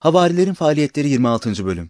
Havarilerin Faaliyetleri 26. Bölüm.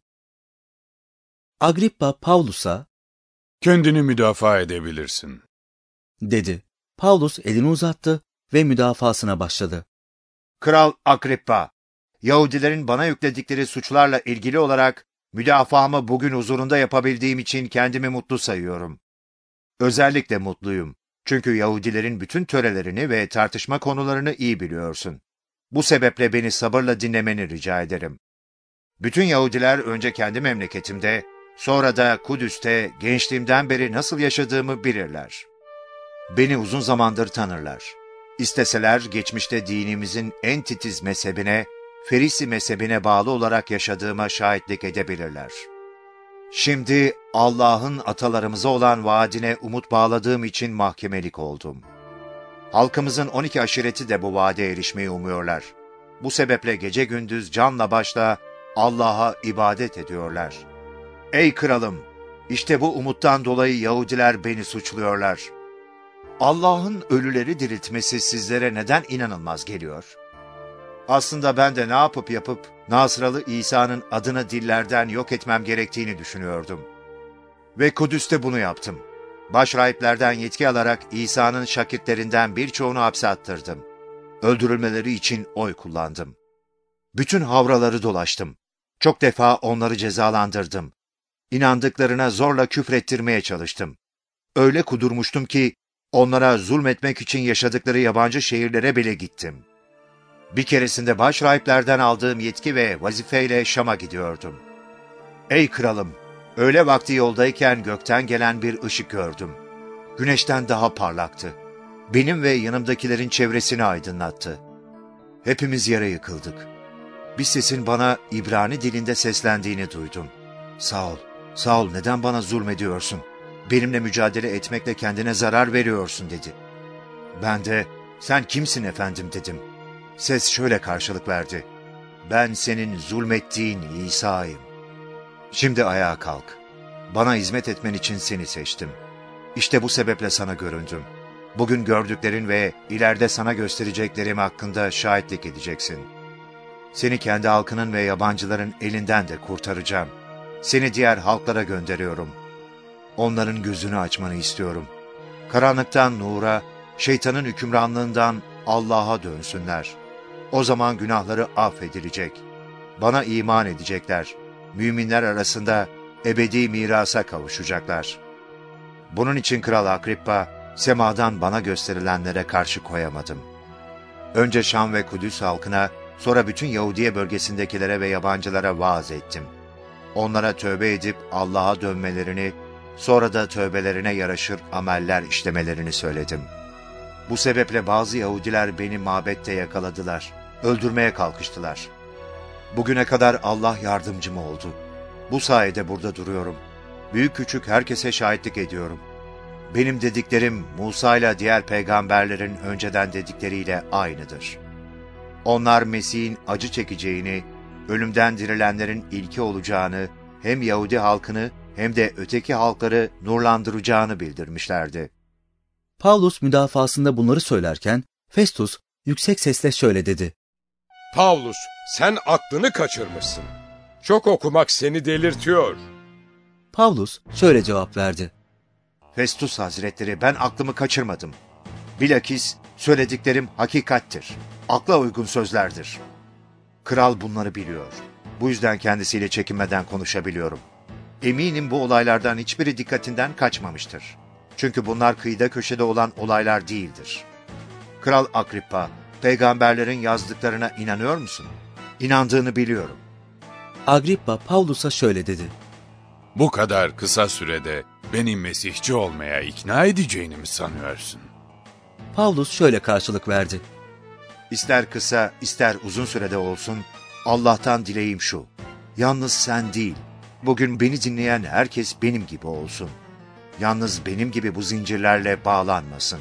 Agrippa Pavlus'a, "Kendini müdafaa edebilirsin." dedi. Pavlus elini uzattı ve müdafasına başladı. Kral Agrippa, Yahudilerin bana yükledikleri suçlarla ilgili olarak müdafaamı bugün huzurunda yapabildiğim için kendimi mutlu sayıyorum. Özellikle mutluyum. Çünkü Yahudilerin bütün törelerini ve tartışma konularını iyi biliyorsun. Bu sebeple beni sabırla dinlemeni rica ederim. Bütün Yahudiler önce kendi memleketimde, sonra da Kudüs'te gençliğimden beri nasıl yaşadığımı bilirler. Beni uzun zamandır tanırlar. İsteseler geçmişte dinimizin en titiz mezhebine, Ferisi mezhebine bağlı olarak yaşadığıma şahitlik edebilirler. Şimdi Allah'ın atalarımıza olan vaadine umut bağladığım için mahkemelik oldum. Halkımızın 12 aşireti de bu vaade erişmeyi umuyorlar. Bu sebeple gece gündüz canla başla Allah'a ibadet ediyorlar. Ey kralım! İşte bu umuttan dolayı Yahudiler beni suçluyorlar. Allah'ın ölüleri diriltmesi sizlere neden inanılmaz geliyor? Aslında ben de ne yapıp Nasralı İsa'nın adını dillerden yok etmem gerektiğini düşünüyordum. Ve Kudüs'te bunu yaptım. Başrahiplerden yetki alarak İsa'nın şakitlerinden birçoğunu hapse attırdım. Öldürülmeleri için oy kullandım. Bütün havraları dolaştım. Çok defa onları cezalandırdım. İnandıklarına zorla küfrettirmeye çalıştım. Öyle kudurmuştum ki onlara zulmetmek için yaşadıkları yabancı şehirlere bile gittim. Bir keresinde başrahiplerden aldığım yetki ve vazifeyle Şam'a gidiyordum. Ey kralım! Öğle vakti yoldayken gökten gelen bir ışık gördüm. Güneşten daha parlaktı. Benim ve yanımdakilerin çevresini aydınlattı. Hepimiz yere yıkıldık. Bir sesin bana İbrani dilinde seslendiğini duydum. Sağ ol, neden bana zulmediyorsun? Benimle mücadele etmekle kendine zarar veriyorsun dedi. Ben de, sen kimsin efendim dedim. Ses şöyle karşılık verdi. Ben senin zulmettiğin İsa'yım. Şimdi ayağa kalk. Bana hizmet etmen için seni seçtim. İşte bu sebeple sana göründüm. Bugün gördüklerin ve ileride sana göstereceklerim hakkında şahitlik edeceksin. Seni kendi halkının ve yabancıların elinden de kurtaracağım. Seni diğer halklara gönderiyorum. Onların gözünü açmanı istiyorum. Karanlıktan nura, şeytanın hükümranlığından Allah'a dönsünler. O zaman günahları affedilecek. Bana iman edecekler. Müminler arasında ebedi mirasa kavuşacaklar. Bunun için Kral Agrippa, semadan bana gösterilenlere karşı koyamadım. Önce Şam ve Kudüs halkına, sonra bütün Yahudiye bölgesindekilere ve yabancılara vaaz ettim. Onlara tövbe edip Allah'a dönmelerini, sonra da tövbelerine yaraşır ameller işlemelerini söyledim. Bu sebeple bazı Yahudiler beni mabette yakaladılar, öldürmeye kalkıştılar. Bugüne kadar Allah yardımcım oldu. Bu sayede burada duruyorum. Büyük küçük herkese şahitlik ediyorum. Benim dediklerim Musa ile diğer peygamberlerin önceden dedikleriyle aynıdır. Onlar Mesih'in acı çekeceğini, ölümden dirilenlerin ilki olacağını, hem Yahudi halkını hem de öteki halkları nurlandıracağını bildirmişlerdi. Pavlus müdafasında bunları söylerken Festus yüksek sesle şöyle dedi. "Pavlus, sen aklını kaçırmışsın. Çok okumak seni delirtiyor." Pavlus şöyle cevap verdi. Festus Hazretleri, ben aklımı kaçırmadım. Bilakis söylediklerim hakikattir. Akla uygun sözlerdir. Kral bunları biliyor. Bu yüzden kendisiyle çekinmeden konuşabiliyorum. Eminim bu olaylardan hiçbiri dikkatinden kaçmamıştır. Çünkü bunlar kıyıda köşede olan olaylar değildir. Kral Agrippa, peygamberlerin yazdıklarına inanıyor musun? İnandığını biliyorum. Agrippa Pavlus'a şöyle dedi. "Bu kadar kısa sürede beni Mesihçi olmaya ikna edeceğini mi sanıyorsun?" Pavlus şöyle karşılık verdi. İster kısa, ister uzun sürede olsun, Allah'tan dileğim şu. Yalnız sen değil, bugün beni dinleyen herkes benim gibi olsun. Yalnız benim gibi bu zincirlerle bağlanmasın.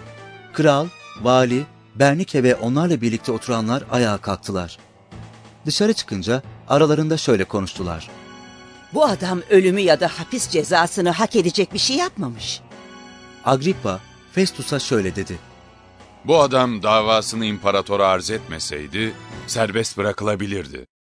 Kral, vali, Bernike ve onlarla birlikte oturanlar ayağa kalktılar. Dışarı çıkınca aralarında şöyle konuştular. Bu adam ölümü ya da hapis cezasını hak edecek bir şey yapmamış. Agrippa, Festus'a şöyle dedi. Bu adam davasını imparatora arz etmeseydi serbest bırakılabilirdi.